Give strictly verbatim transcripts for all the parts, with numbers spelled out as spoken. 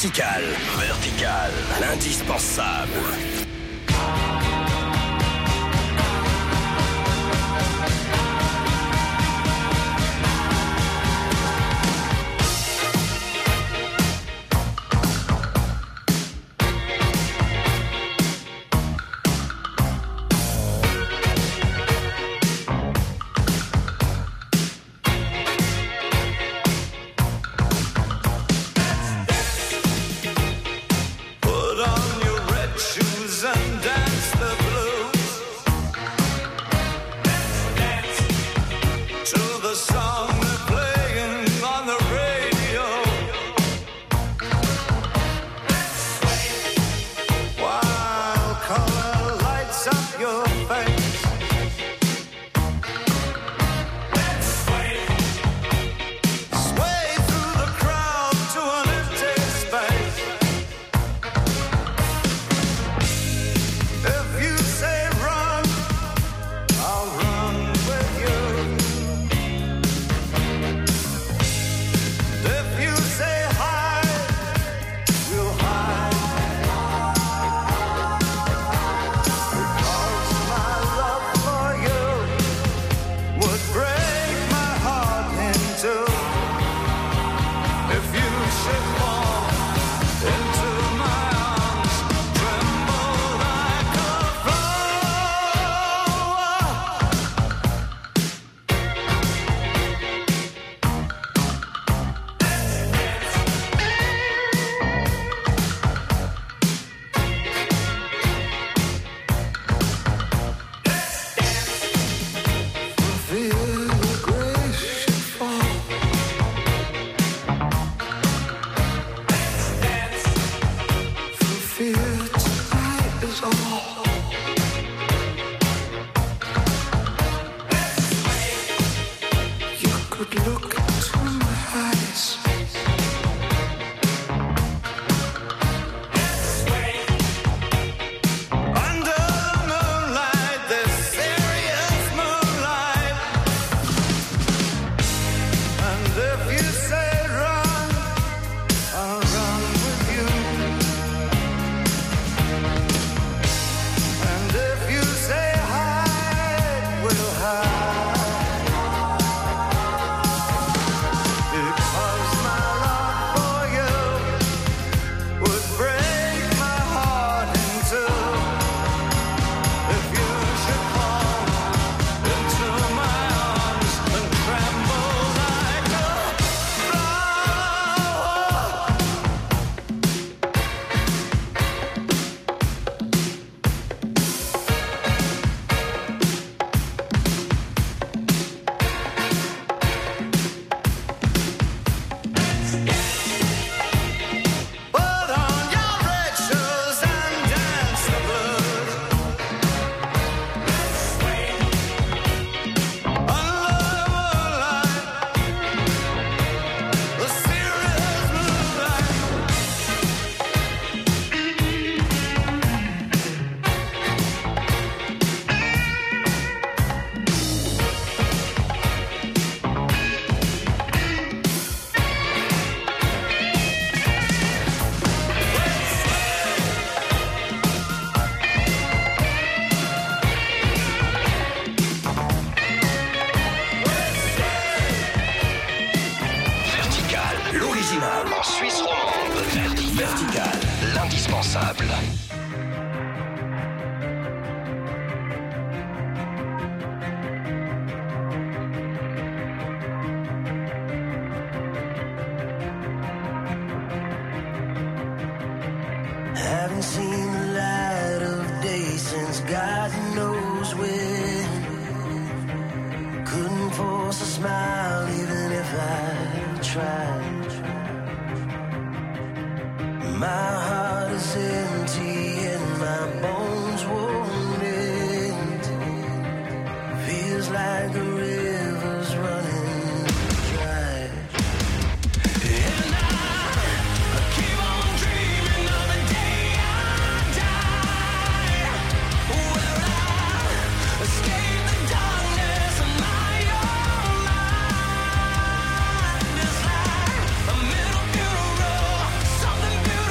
Vertical. Vertical. L'indispensable. Something beautiful.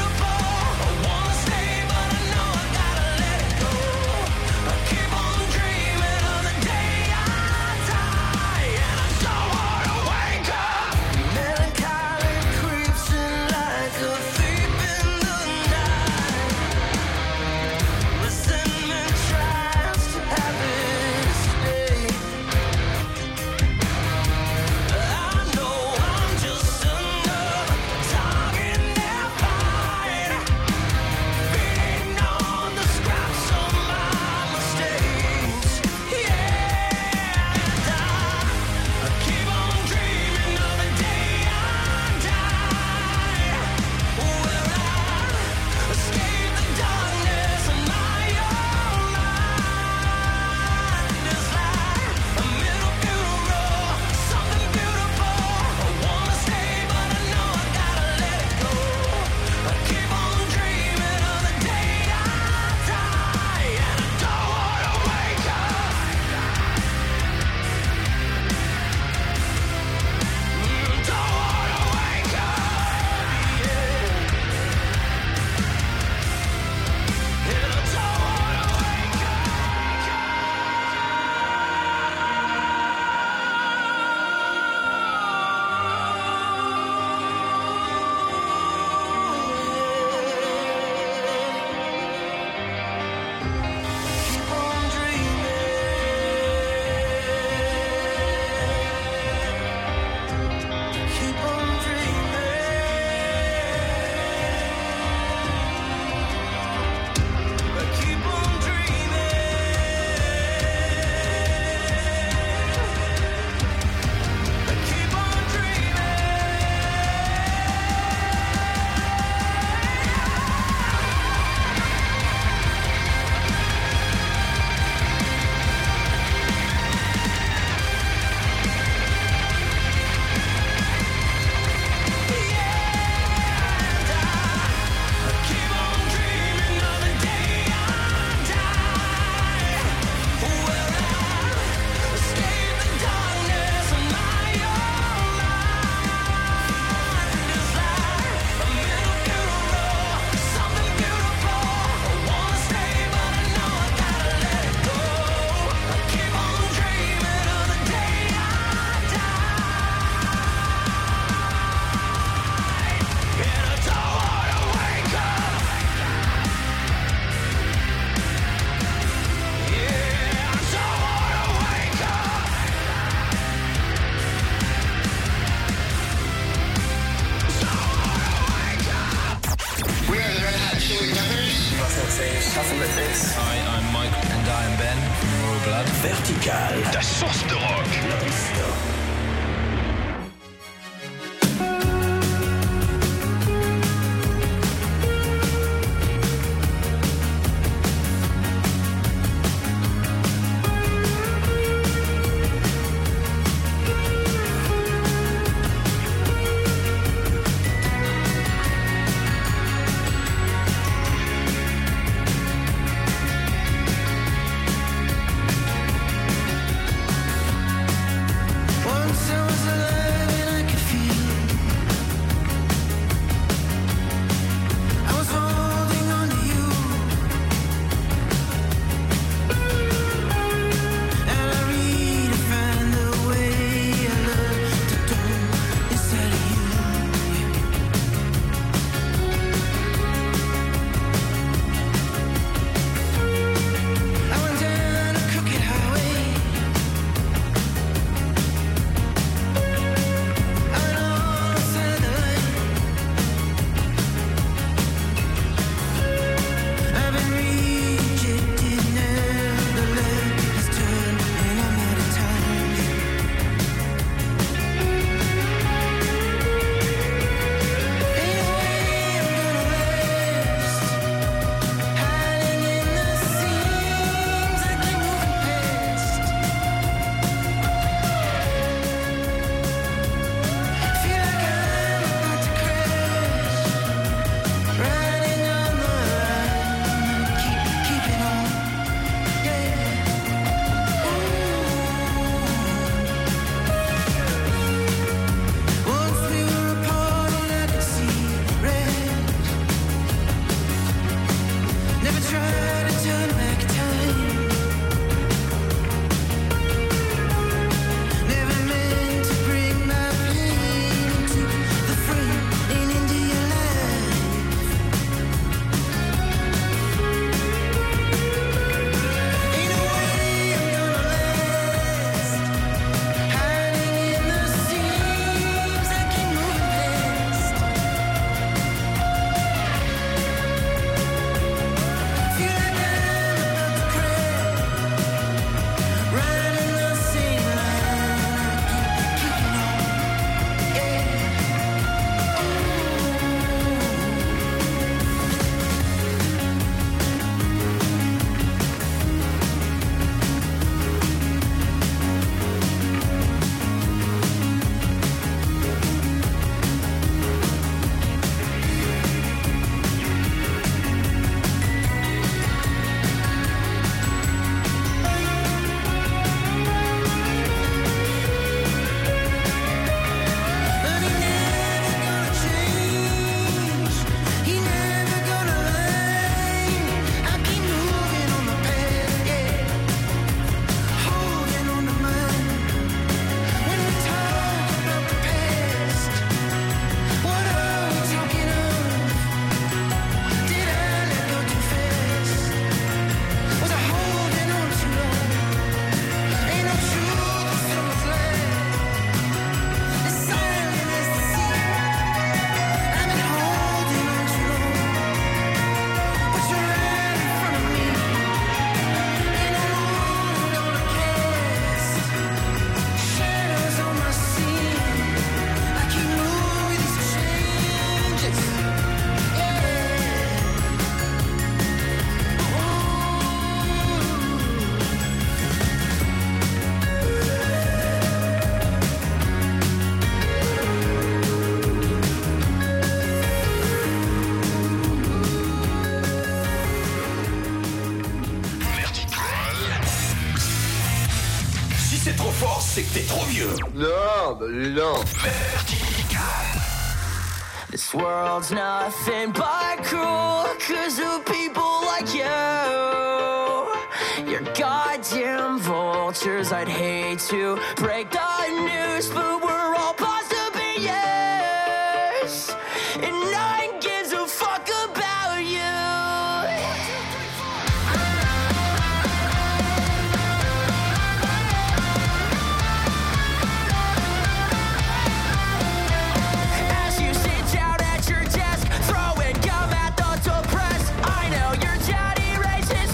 Fitness. Hi, I'm Mike and I am Ben from Royal Blood. Vertical, ta source de rock. Non-stop. c'est que t'es trop vieux. Non, bah non. Vertical. This world's nothing but cruel cause of people like you. You're goddamn vultures. I'd hate to break the news, but we're all supposed to be yours. And no one gives a fuck about you. As you sit down at your desk, throwing gum at the depressed, I know your daddy raised his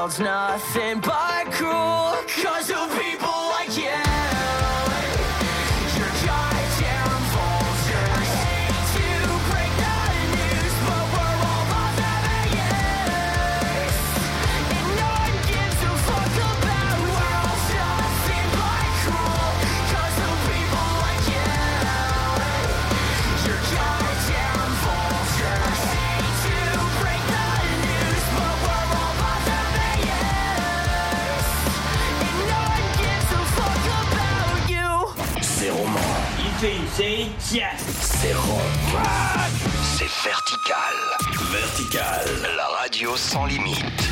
world's nothing but cruel, 'cause of people like you. You're goddamn vultures. Hate to break the news, but we're all barbarians. And no one gives a fuck about world's nothing but cruel, 'cause of people like you. You're goddamn vultures. Hate to break the news, but we're all barbarians. And no one gives a fuck about you. C'est roman. Ici, c'est yes. C'est rock. C'est vertical. Vertical. La radio sans limite.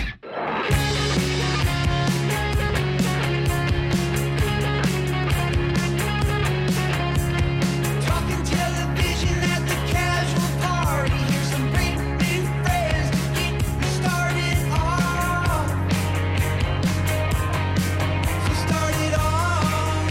Talking television at the casual party. Here's some great new friends to get you started off. So start it off.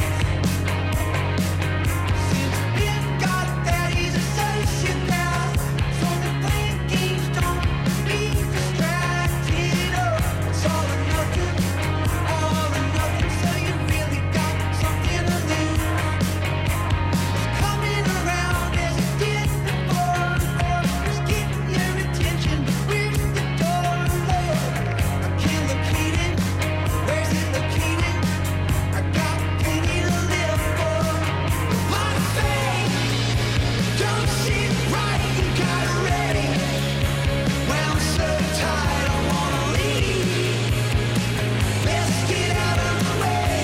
Since Ben got that, he's a sociopath. So the playing games don't be distracted. Oh, it's all or nothing, all or nothing. So you really got something to lose. Coming around as it did before, before it's getting your attention. Where's the door, Lord? I can't locate it. Where's it located? I got plenty to live for. My faith, don't sit right, you got it ready. Well, I'm so tired, I wanna leave. Let's get out of the way.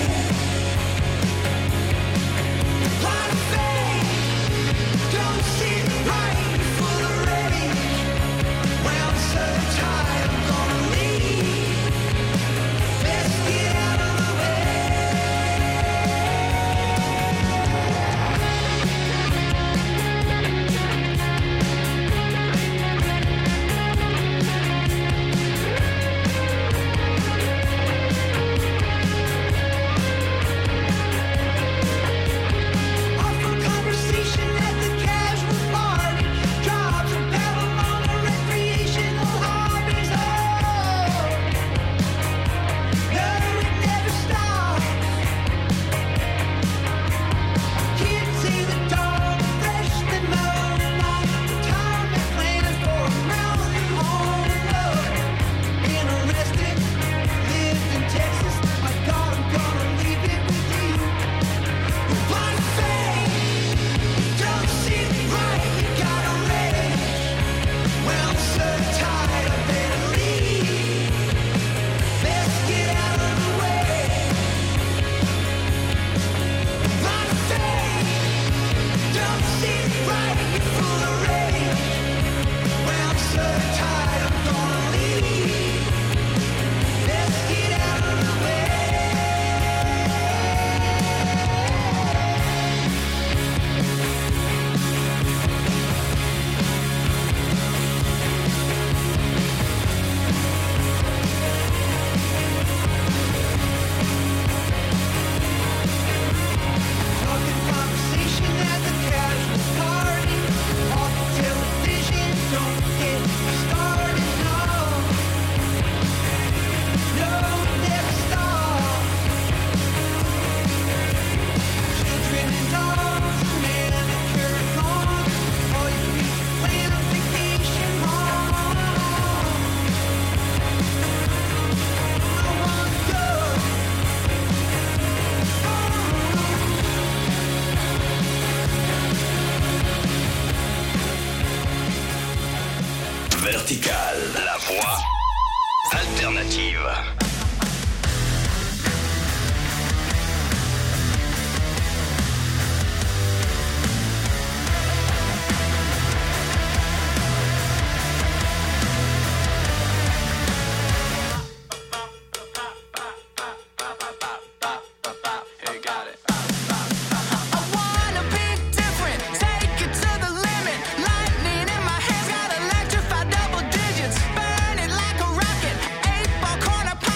My faith, don't sit right, you're full of ready. Well, I'm so tired, I'm gonna leave. Let's get out of the way. Off for conversation at the casual party. Jobs and Babylon and recreational hobbies. Oh, no, it never stops. Kids see the dog, fresh and mown, like retirement plans for a mountain home. Lord, been arrested, lived in Texas. My God, I'm gonna leave it with you. My faith, don't sit right, you got it ready. Well, I'm so tired, I better leave. Let's get out of the way. My faith, don't sit right, you're full of ready. Well, I'm so tired, I'm gonna leave. Let's get out of the way. Talking conversation at the casual party. Off the television, don't get me started. No, no, it never stops. Children and dogs, manicured lawns. All you people plan a vacation home. I wanna go. Vertical. La voix alternative. Hey, got it. I wanna be different, take it to the limit. Lightning in my hands, got electrified double digits. Burn it like a rocket. Eight ball corner pop.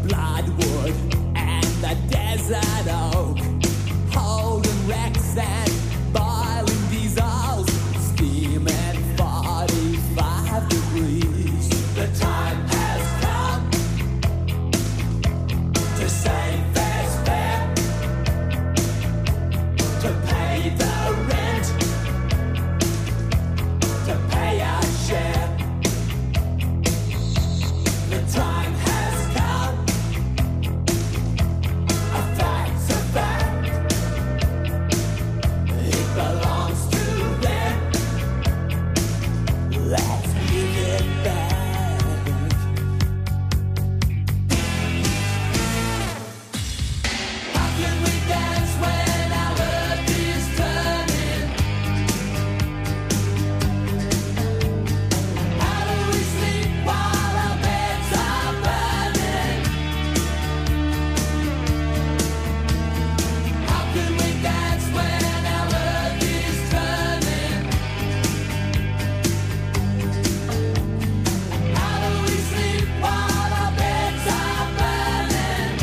bloodwood and the desert oak, holding wrecks and boiling diesels, steaming forty-five degrees. The time has come to save fair's fair, to pay the rent, to pay our share. The time has come, a fact's a fact, it belongs to them, let's give it back. How can we dance when our earth is turning? How do we sleep while our beds are burning? How can we dance when our earth is turning? How do we sleep while our beds are burning?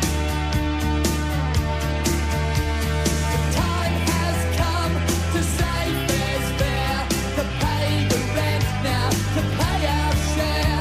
The time has come to save fair's fair, to pay the rent now, to pay our share.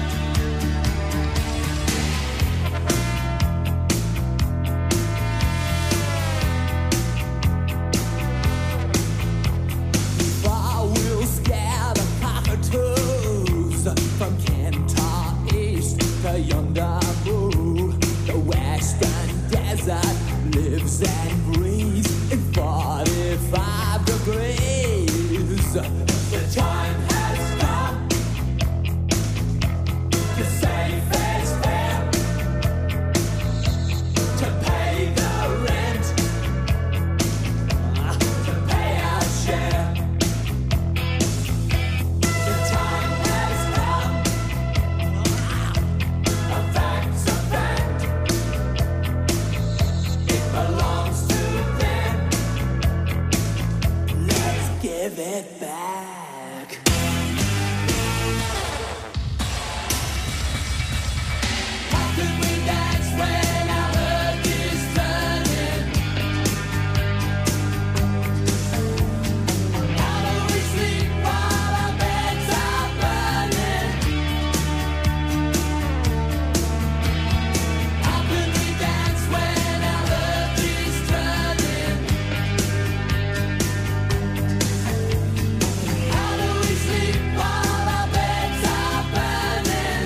Far we'll scare the cockatoos from Kentar East to Yondabu. The western desert lives and breathes in forty-five degrees. The time has come to save fair's fair, to pay the rent, to pay our share. The time has come, a fact's a fact, it belongs to them, let's give it back. How can we dance when our earth is turning? How do we sleep while our beds are burning? How can we dance when our earth is turning? How do we sleep while our beds are burning?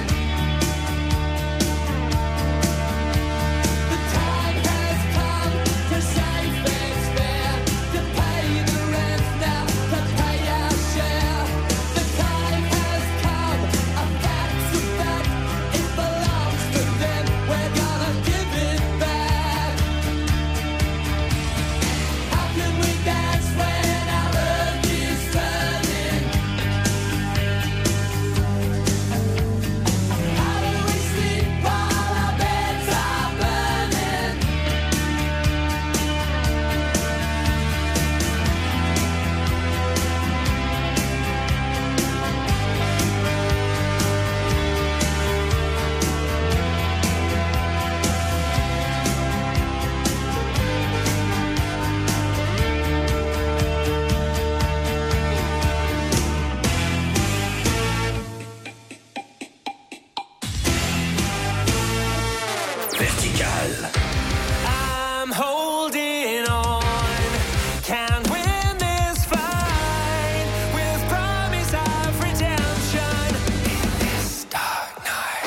The time has come to save fair's fair, to pay the rent now, to pay our share. The time has come, a fact's a fact, it belongs to them, we're gonna give it back. How can we dance when our earth is turning? How do we sleep while our beds are burning? Vertical. I'm holding on, can't win this fight, with promise of redemption in this dark night.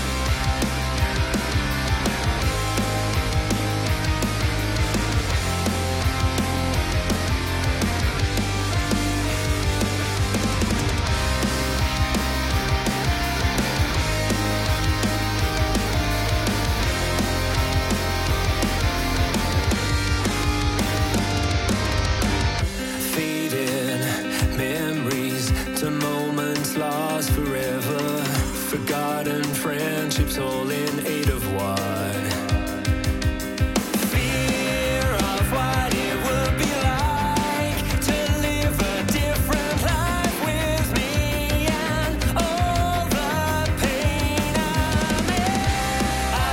Fading memories to moments lost forever, forgotten friendships all in aid of one. Fear of what it would be like to live a different life with me, and all the pain I'm in. I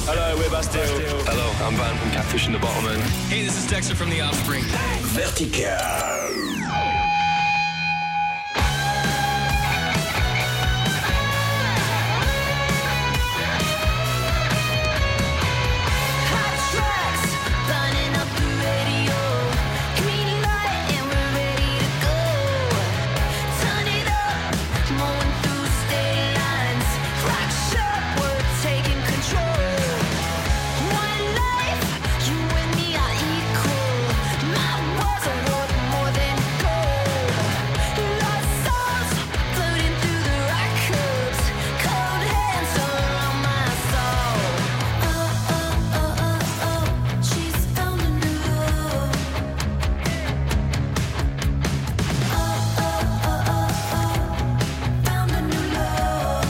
Hello, we're Bastille. Hello, I'm Van from Catfish and the Bottlemen. Hey, this is Dexter from The Offspring. Vertical. Hot tracks burning up the radio. Green light and we're ready to go. Turn it up, mowing through state lines. Clock sharp, we're taking control. One life, you and me are equal. My words are worth more than gold. Lost souls floating through the records. Cold hands around my soul. Oh, oh, oh, oh, oh, she's found a new love. Oh, oh, oh, oh, oh, found a new love.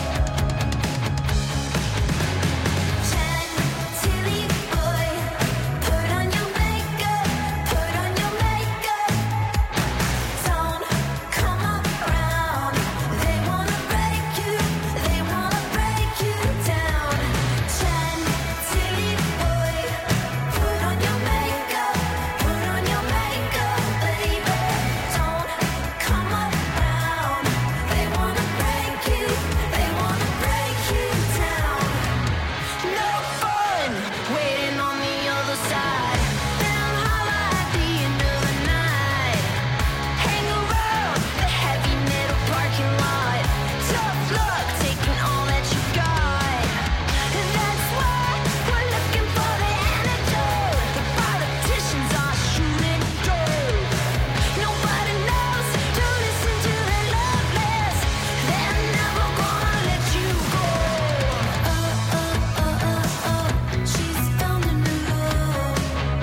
Chantilly boy, put on your makeup, put on your makeup. Don't come around. They wanna break you, they wanna break you down. Chantilly boy, put on your makeup, put on your makeup, baby. Don't come around. They wanna break you, they wanna break you down. No fun waiting on the other side. Then holler at the end of the night. Hang around the heavy metal parking lot. Tough luck taking all that you got. And that's why we're looking for the antidote. The politicians are shooting dope. Nobody knows to listen to their love list. They're never gonna let you go. Oh, oh, oh, oh, oh, she's found a new love.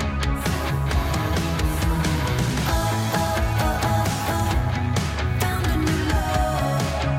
Oh, oh, oh, oh, oh, found a new love.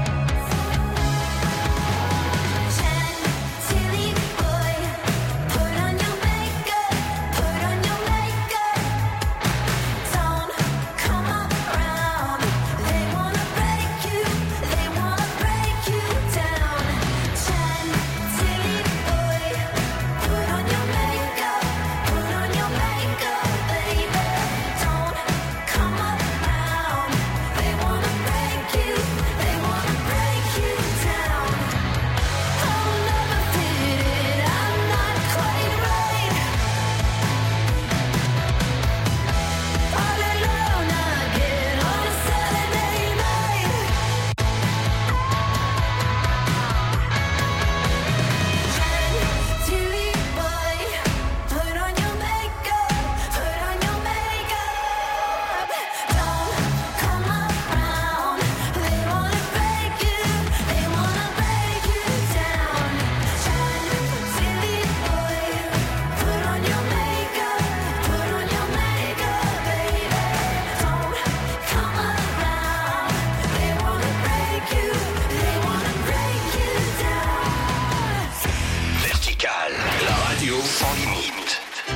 Chantilly boy, put on your makeup, put on your makeup. Don't come around. They wanna break you, they wanna break you down. Chantilly boy, put on your makeup, put on your makeup, baby. Don't come around. They wanna break you, they wanna break you down. I'll never fit it, I'm not quite right. All alone again on a Saturday night. Chantilly boy, put on your makeup, put on your makeup. Don't come around. They wanna break you, they wanna break you down. Chantilly boy, put on your makeup, put on your makeup, baby. Don't come around. They wanna break you, they wanna break you down. Vertical, la radio sans limite.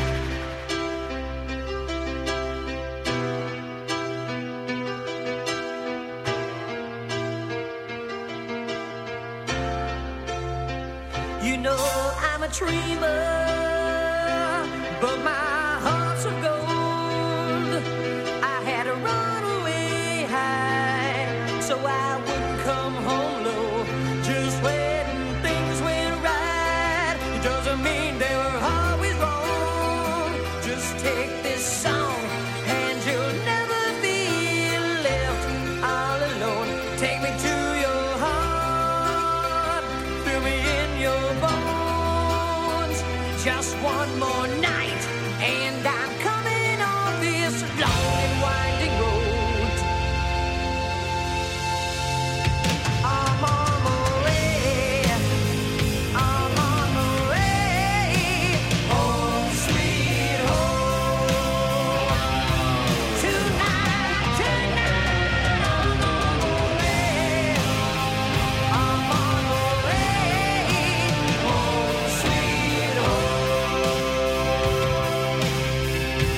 You know I'm a dreamer, but my heart's of gold. I had to run away high, so I wouldn't come home low. Just when things went right, it doesn't mean they were always wrong. Just take this song, and you'll never be left all alone. Take me to your heart, fill me in your bones. Just one more night, and I'm coming on this long and winding road. I'm on my way, I'm on my way, home sweet home. Tonight, tonight, I'm on my way, I'm on my way, home sweet home.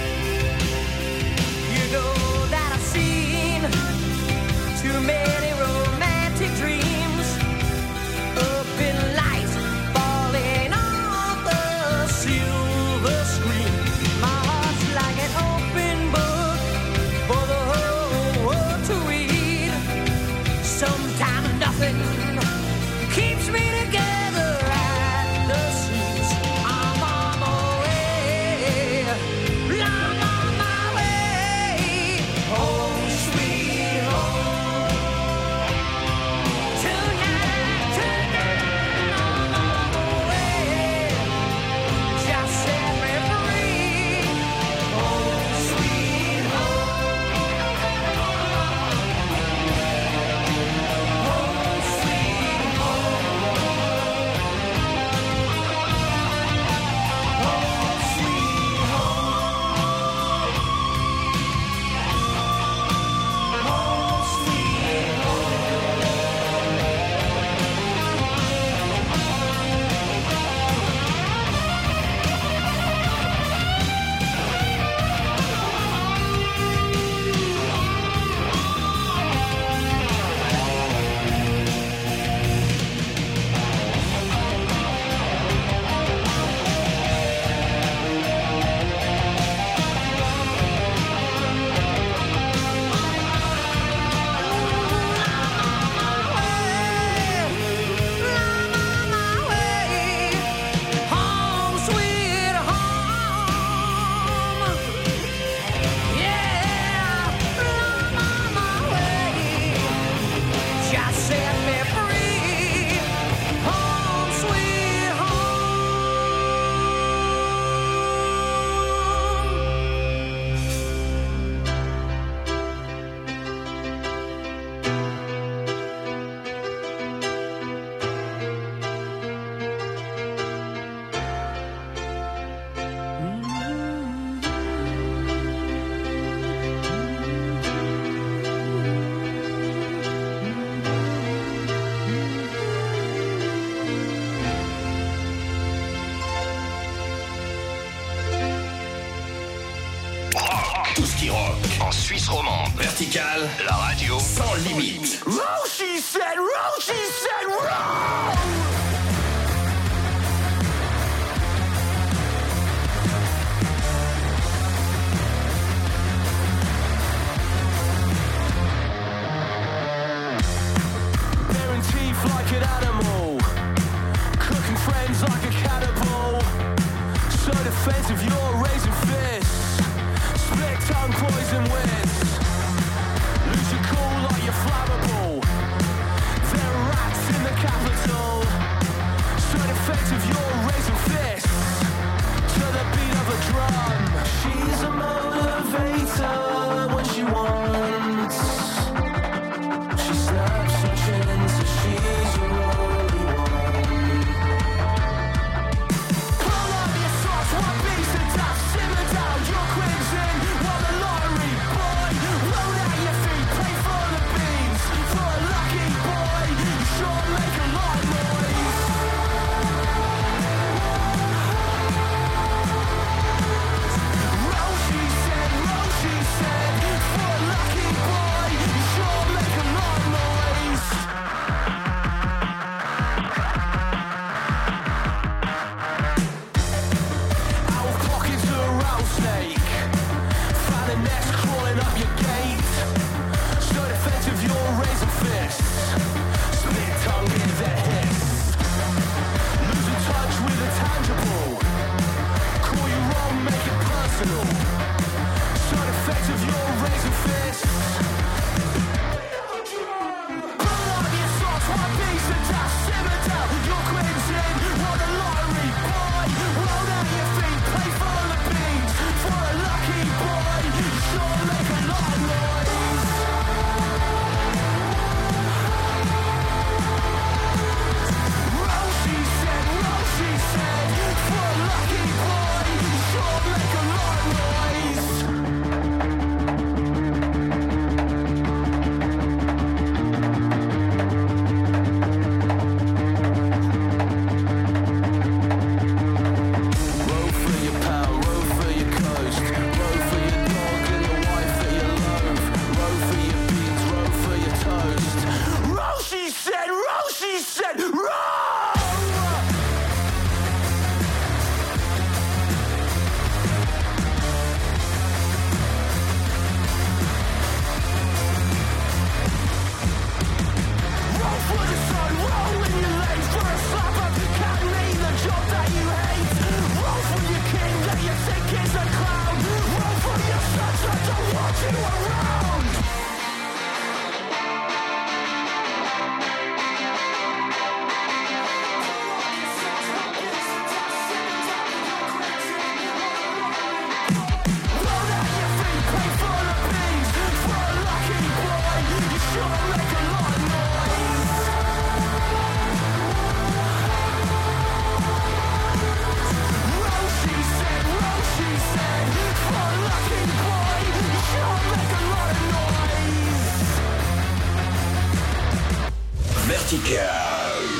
rock en Suisse romande. Vertical, la radio sans limite. Row, she said, row, she said, row! Baring teeth like an animal, cooking friends like a cannibal. So defensive, you're raising fists, split tongue, poison whiz. Lose your cool like you're flammable. There are rats in the capital. So defensive, you're raising fists to the beat of a drum. She's a motivator when she wants. She snaps her chin so she's your only one. Pull up your socks, one piece of dust, simmer down your crimson. While the lottery boy, roll out your feet, pay for the beans. For a lucky boy, you sure make a lot of noise. Row, she said, row, she said. For a lucky boy, you sure make a lot of noise. Owl clock into a rattlesnake. Found a nest crawling up your gate. So defensive, you're raising fists. Split tongue in the hiss. Losing touch with the tangible. Call you wrong, make it personal. So defensive, you're raising fists. Pull up your socks, one piece of dust, simmer down your crimson. While the lottery boy, roll out your feet, pay for the beans. For a lucky boy, you sure make a lot of noise. Row, she said, row, she said. For a lucky boy, you sure make a lot of noise. Row for your pal, row for your coast. Row for your dog and the wife that you love. Row for your beans, row for your toast. Row, she said, row, she said, row! Roll for the sun, roll in your legs for a slap up. Can't leave the job that you hate. Roll for your king that you think is a clown. Roll for your sons that don't want you around. Roll out your feet, pay for the beans. For a lucky boy, you sure make a lot of noise. Row, she said, row, she said. For a lucky boy, you sure make a lot of noise. Vertical.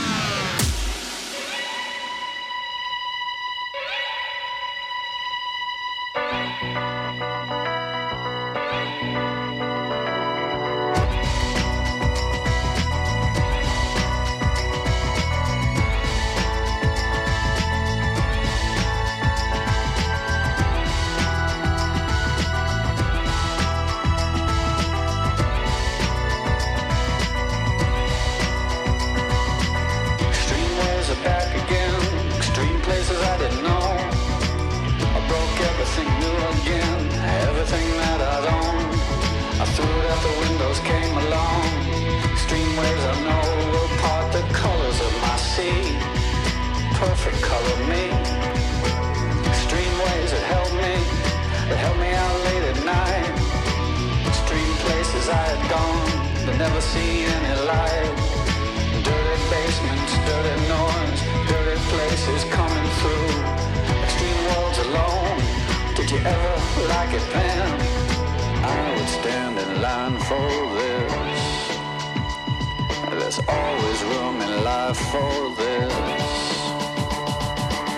Extreme ways are back again. Extreme places I didn't know. I broke everything new again. Everything that I'd owned. I threw it out the windows, came along. Extreme ways I know will part the colors of my sea. Perfect color me. Extreme ways that helped me. That helped me out late at night. Extreme places I had gone. But never seen any light. Dirty basements, dirty noise, dirty places coming through. Extreme worlds alone. Did you ever like it then? I would stand in line for this. There's always room in life for this.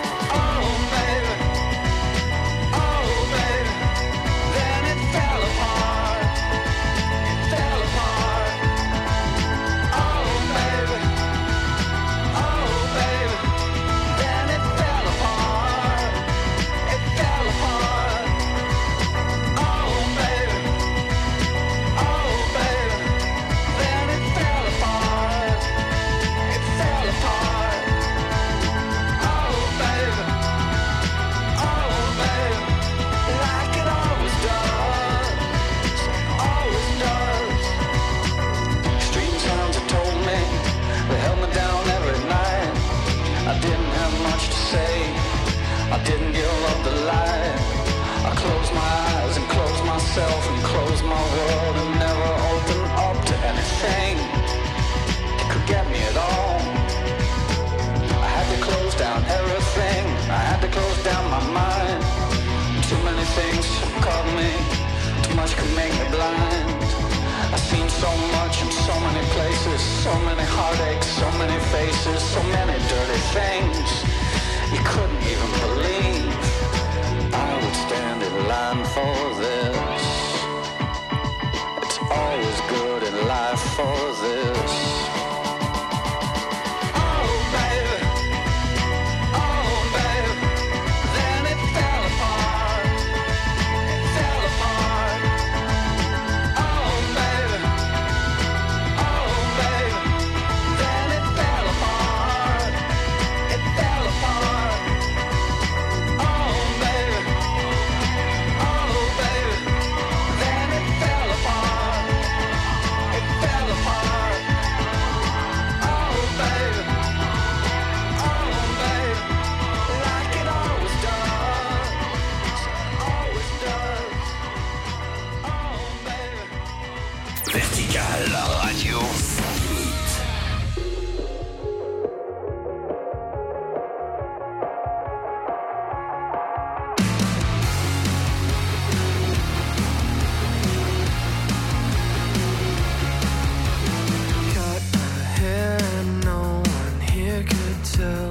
Oh baby, oh baby, then it fell apart. so much in so many places, so many heartaches, so many faces, so many dirty things you couldn't even believe. I would stand in line for this. It's always good in life for this. Oh baby, oh baby, then it fell apart. It fell apart. Oh baby, oh baby, then it fell apart. It fell apart. Oh baby, oh baby, then it fell apart. It fell apart. Oh baby, oh baby, like it always does, always does. Oh baby. Vertical, la radio. Cut my hair and no one here could tell.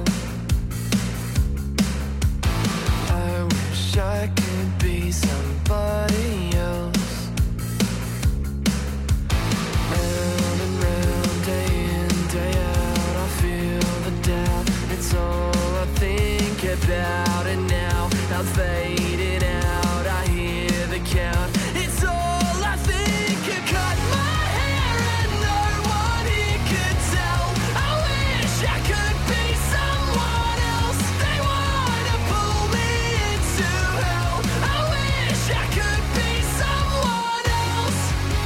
I wish I could be somebody else. Round and round, day in, day out, I feel the doubt. It's all I think about, and now I'm fading out. I hear the count. It's all I think. You cut my hair and no one here could tell. I wish I could be someone else. They wanna pull me into hell. I wish I could be someone else.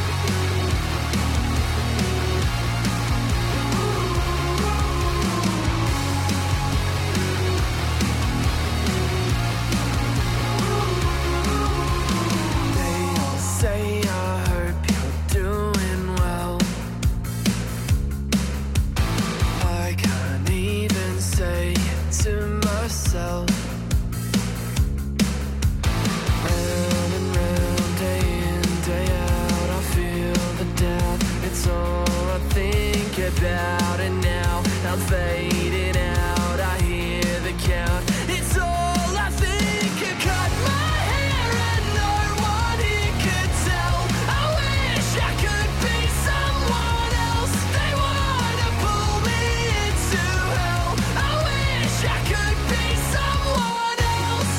They all say I hope you're doing well. I can't even say it to myself. Round and round, day in, day out, I feel the doubt. It's all I think about, and now I'm fading out. I hear the count. It's all I think. You cut my hair and no one here could tell. I wish I could be someone else. They wanna pull me into hell. I wish I could be someone else.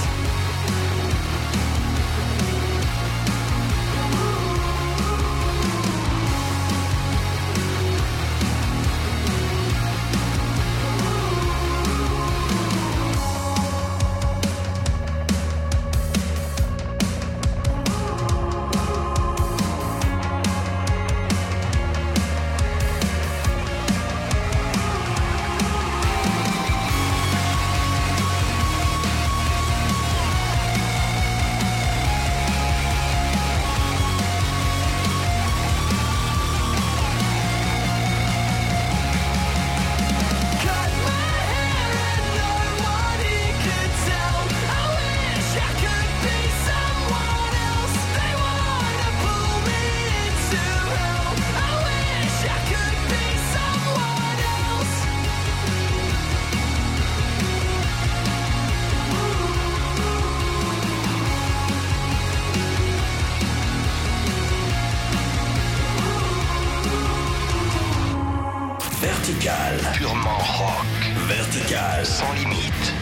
Cut my hair and no one here could tell. I wish I could be someone else. They wanna pull me into hell. I wish I could be someone else. Vertical, purement rock. Vertical, sans limite.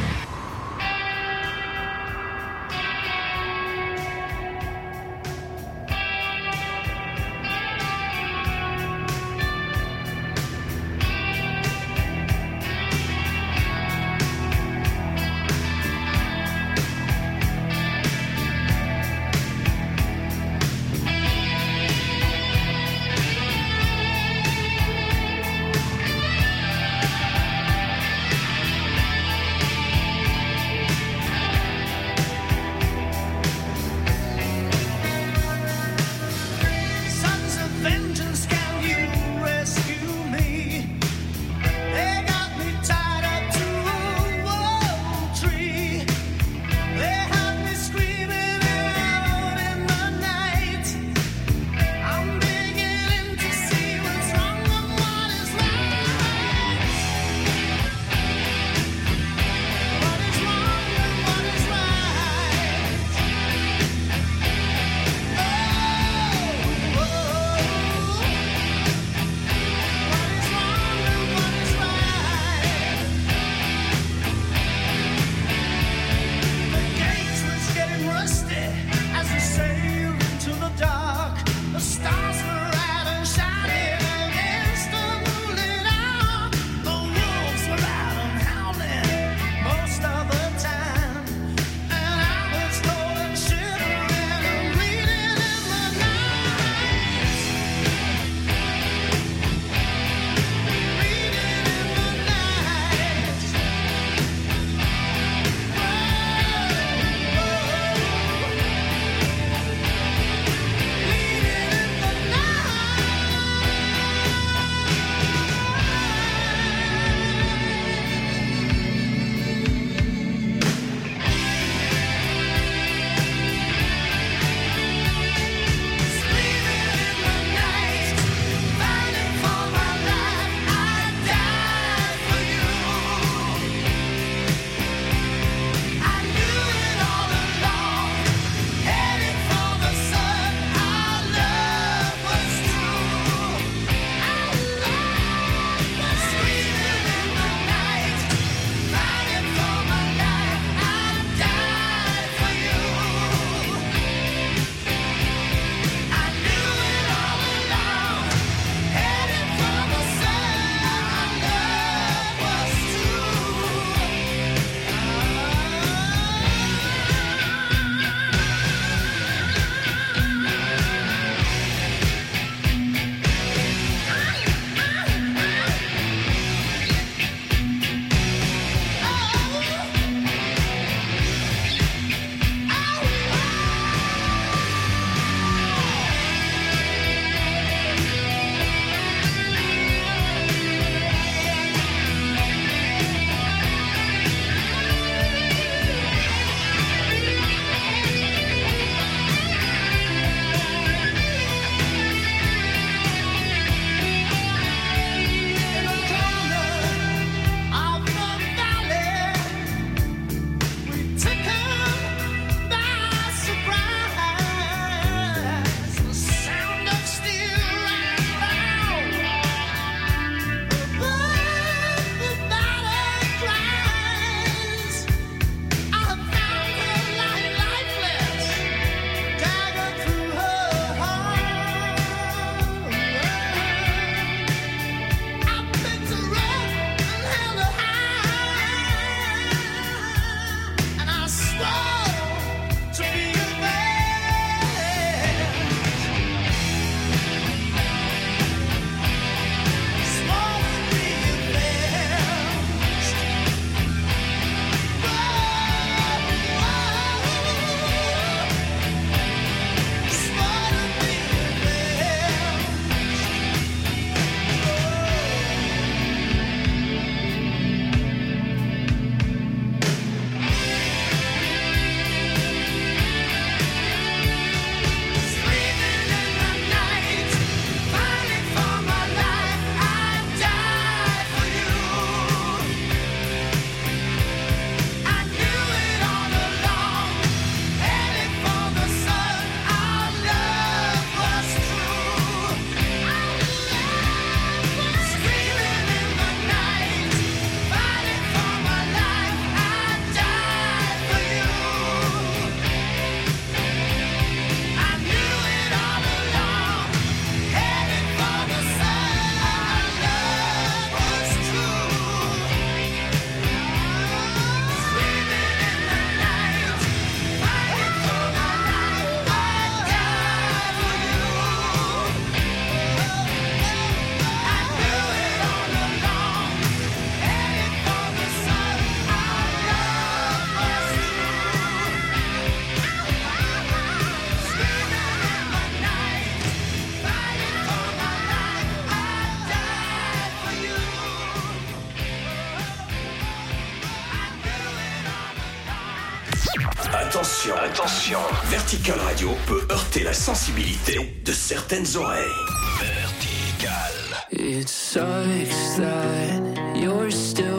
Attention, attention. Vertical Radio peut heurter la sensibilité de certaines oreilles. Vertical. It sucks that you're still